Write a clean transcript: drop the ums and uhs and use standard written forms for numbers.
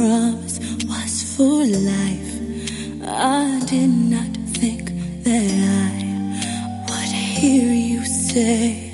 promise was for life. I did not think that I would hear you say